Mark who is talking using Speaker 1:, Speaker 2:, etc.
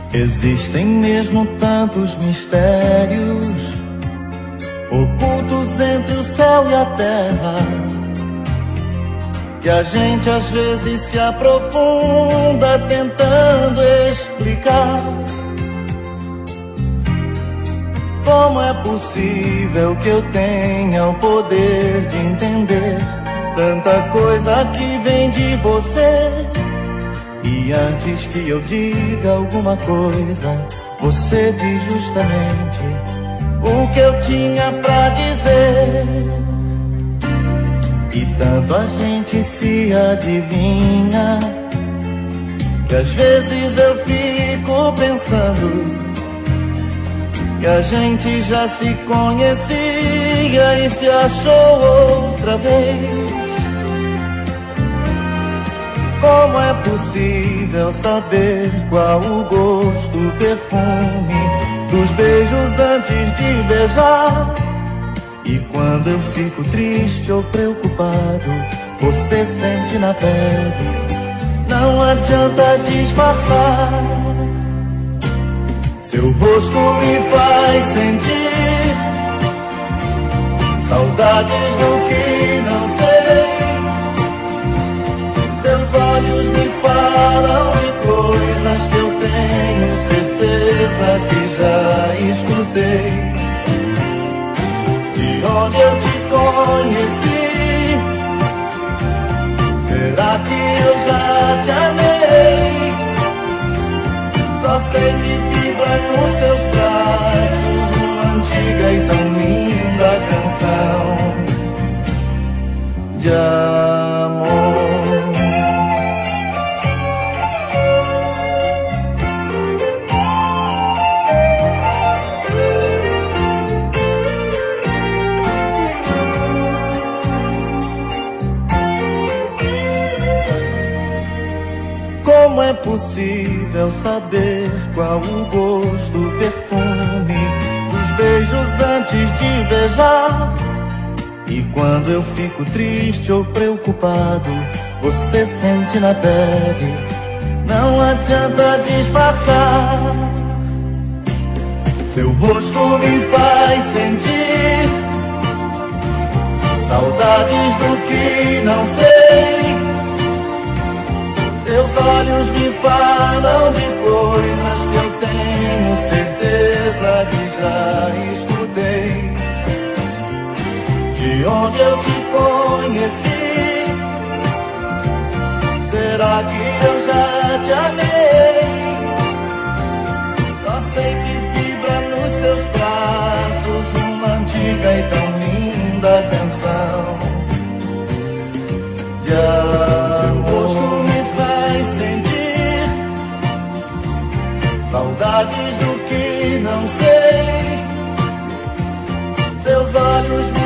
Speaker 1: Existem mesmo tantos mistérios ocultos entre o céu e a terra, que a gente às vezes se aprofunda tentando explicar. Como é possível que eu tenha o poder de entender tanta coisa que vem de você? E antes que eu diga alguma coisa, você diz justamente o que eu tinha pra dizer. E tanto a gente se adivinha, que às vezes eu fico pensando que a gente já se conhecia e se achou outra vez. Como é possível saber qual o gosto, o perfume dos beijos antes de beijar? E quando eu fico triste ou preocupado, você sente na pele, não adianta disfarçar. Seu rosto me faz sentir saudades do que não sei. Seus olhos me falam de coisas que eu tenho certeza que já escutei. De onde eu te conheci, será que eu já te amei? Só sei que vibra nos seus braços uma antiga e tão linda canção de amor. Como é possível saber qual o gosto, o perfume dos beijos antes de beijar? E quando eu fico triste ou preocupado, você sente na pele, não adianta disfarçar. Seu rosto me faz sentir saudades do que não sei. Seus olhos me falam de coisas que eu tenho certeza que já escutei. De onde eu te conheci, será que eu já te amei? Só sei que vibra nos seus braços uma antiga e tão linda canção de amor. Seu rosto me faz sentir saudades do que não sei. Seus olhos